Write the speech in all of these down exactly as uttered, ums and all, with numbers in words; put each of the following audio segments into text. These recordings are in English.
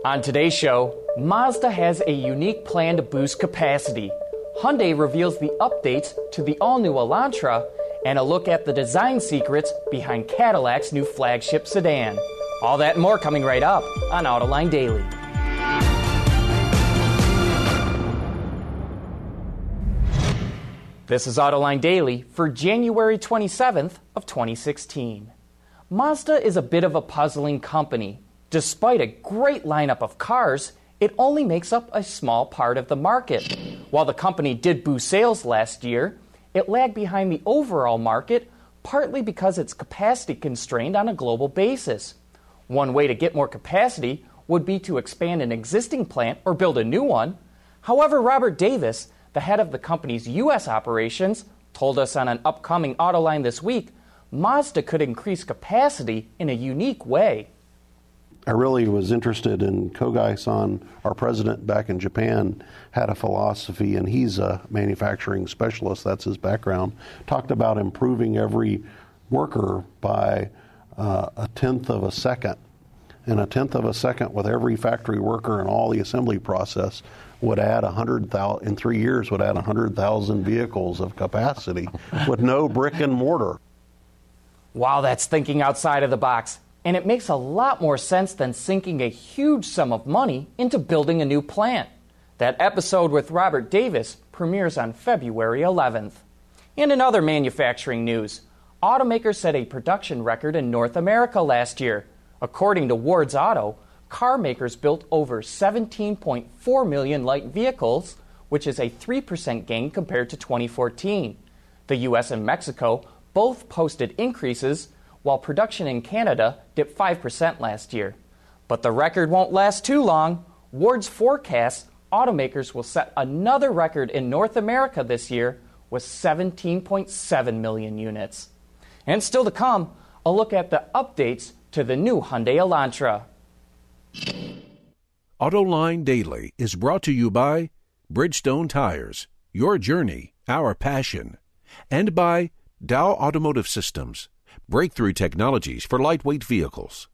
On today's show, Mazda has a unique plan to boost capacity. Hyundai reveals the updates to the all-new Elantra, and a look at the design secrets behind Cadillac's new flagship sedan. All that and more coming right up on Autoline Daily. This is Autoline Daily for January twenty-seventh of twenty sixteen. Mazda is a bit of a puzzling company. Despite a great lineup of cars, it only makes up a small part of the market. While the company did boost sales last year, it lagged behind the overall market, partly because it's capacity constrained on a global basis. One way to get more capacity would be to expand an existing plant or build a new one. However, Robert Davis, the head of the company's U S operations, told us on an upcoming Autoline this week, Mazda could increase capacity in a unique way. I really was interested in Kogai-san, our president back in Japan, had a philosophy, and he's a manufacturing specialist, that's his background, talked about improving every worker by uh, a tenth of a second. And a tenth of a second with every factory worker and all the assembly process would add one hundred thousand, in three years, would add one hundred thousand vehicles of capacity with no brick and mortar. Wow, that's thinking outside of the box. And it makes a lot more sense than sinking a huge sum of money into building a new plant. That episode with Robert Davis premieres on February eleventh. And in other manufacturing news, automakers set a production record in North America last year. According to Ward's Auto, car makers built over seventeen point four million light vehicles, which is a three percent gain compared to twenty fourteen. The U S and Mexico both posted increases, while production in Canada dipped five percent last year. But the record won't last too long. Ward's forecasts automakers will set another record in North America this year with seventeen point seven million units. And still to come, a look at the updates to the new Hyundai Elantra. Autoline Daily is brought to you by Bridgestone Tires, your journey, our passion, and by Dow Automotive Systems, breakthrough technologies for lightweight vehicles.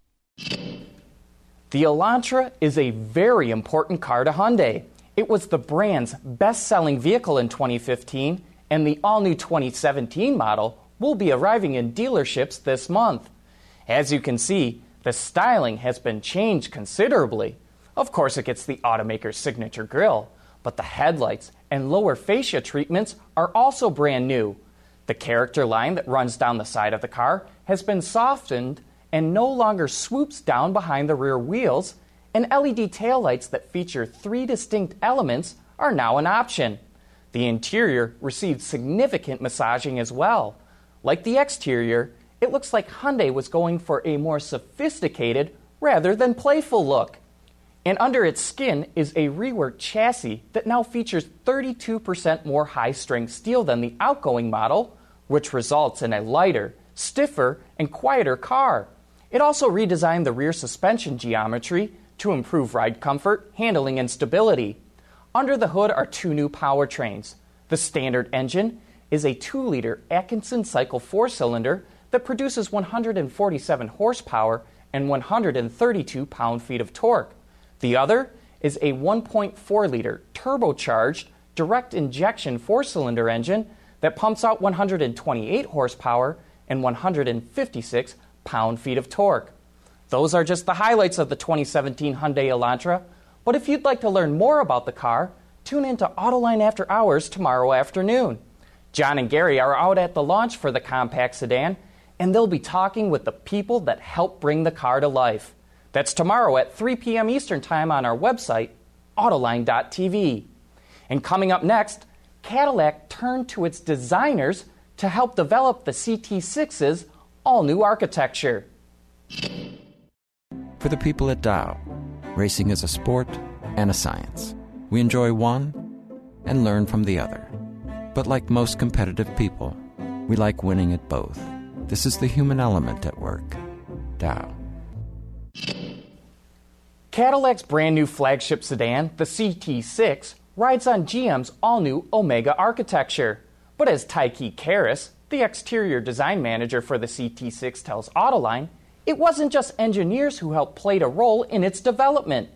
The Elantra is a very important car to Hyundai. It was the brand's best-selling vehicle in twenty fifteen, and the all-new twenty seventeen model will be arriving in dealerships this month. As you can see, the styling has been changed considerably. Of course, it gets the automaker's signature grille, but the headlights and lower fascia treatments are also brand new. The character line that runs down the side of the car has been softened and no longer swoops down behind the rear wheels, and L E D taillights that feature three distinct elements are now an option. The interior received significant massaging as well. Like the exterior, it looks like Hyundai was going for a more sophisticated rather than playful look. And under its skin is a reworked chassis that now features thirty-two percent more high-strength steel than the outgoing model, which results in a lighter, stiffer, and quieter car. It also redesigned the rear suspension geometry to improve ride comfort, handling, and stability. Under the hood are two new powertrains. The standard engine is a two liter Atkinson Cycle four-cylinder that produces one hundred forty-seven horsepower and one hundred thirty-two pound-feet of torque. The other is a one point four liter turbocharged direct injection four-cylinder engine that pumps out one hundred twenty-eight horsepower and one hundred fifty-six pound-feet of torque. Those are just the highlights of the twenty seventeen Hyundai Elantra, but if you'd like to learn more about the car, tune in to Autoline After Hours tomorrow afternoon. John and Gary are out at the launch for the compact sedan, and they'll be talking with the people that help bring the car to life. That's tomorrow at three p.m. Eastern Time on our website, autoline dot t v. And coming up next, Cadillac turned to its designers to help develop the C T six's all-new architecture. For the people at Dow, racing is a sport and a science. We enjoy one and learn from the other. But like most competitive people, we like winning at both. This is the human element at work. Dow. Cadillac's brand new flagship sedan, the C T six, rides on G M's all-new Omega architecture. But as Taiki Karras, the exterior design manager for the C T six, tells Autoline, it wasn't just engineers who helped play a role in its development.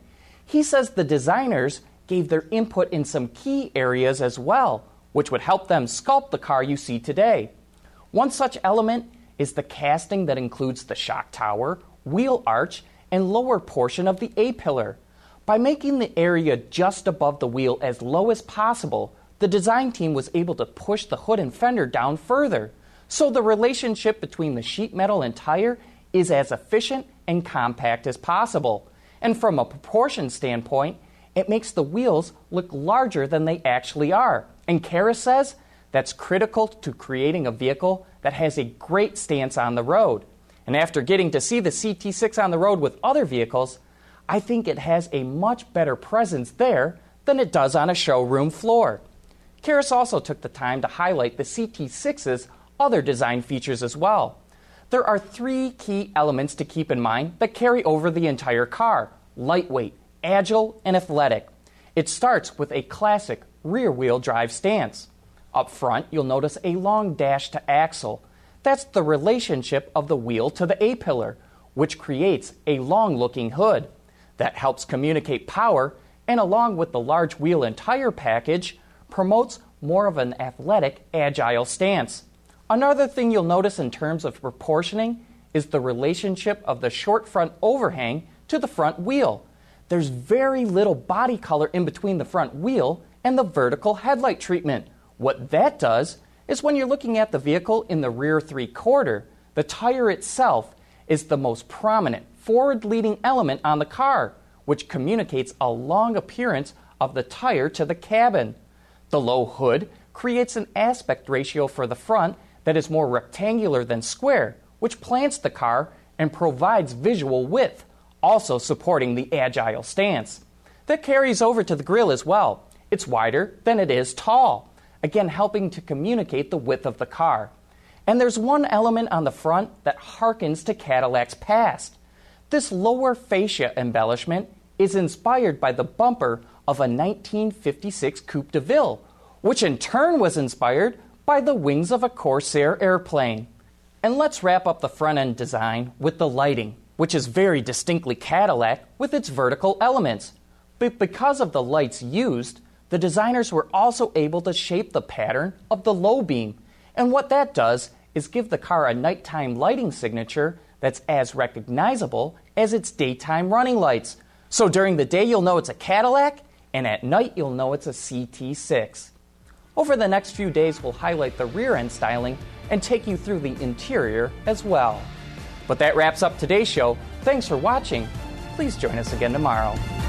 He says the designers gave their input in some key areas as well, which would help them sculpt the car you see today. One such element is the casting that includes the shock tower, wheel arch, and lower portion of the A-pillar. By making the area just above the wheel as low as possible, the design team was able to push the hood and fender down further. So the relationship between the sheet metal and tire is as efficient and compact as possible. And from a proportion standpoint, it makes the wheels look larger than they actually are. And Kara says that's critical to creating a vehicle that has a great stance on the road. And after getting to see the C T six on the road with other vehicles, I think it has a much better presence there than it does on a showroom floor. Karis also took the time to highlight the C T six's other design features as well. There are three key elements to keep in mind that carry over the entire car: lightweight, agile, and athletic. It starts with a classic rear-wheel drive stance. Up front, you'll notice a long dash to axle. That's the relationship of the wheel to the A-pillar, which creates a long-looking hood. That helps communicate power, and along with the large wheel and tire package, promotes more of an athletic, agile stance. Another thing you'll notice in terms of proportioning is the relationship of the short front overhang to the front wheel. There's very little body color in between the front wheel and the vertical headlight treatment. What that does is when you're looking at the vehicle in the rear three-quarter, the tire itself is the most prominent forward-leading element on the car, which communicates a long appearance of the tire to the cabin. The low hood creates an aspect ratio for the front that is more rectangular than square, which plants the car and provides visual width, also supporting the agile stance. That carries over to the grille as well. It's wider than it is tall, again helping to communicate the width of the car. And there's one element on the front that harkens to Cadillac's past. This lower fascia embellishment is inspired by the bumper of a nineteen fifty-six Coupe de Ville, which in turn was inspired by the wings of a Corsair airplane. And let's wrap up the front-end design with the lighting, which is very distinctly Cadillac with its vertical elements. But because of the lights used, the designers were also able to shape the pattern of the low beam. And what that does is give the car a nighttime lighting signature that's as recognizable as its daytime running lights. So during the day you'll know it's a Cadillac, and at night you'll know it's a C T six. Over the next few days we'll highlight the rear end styling and take you through the interior as well. But that wraps up today's show. Thanks for watching. Please join us again tomorrow.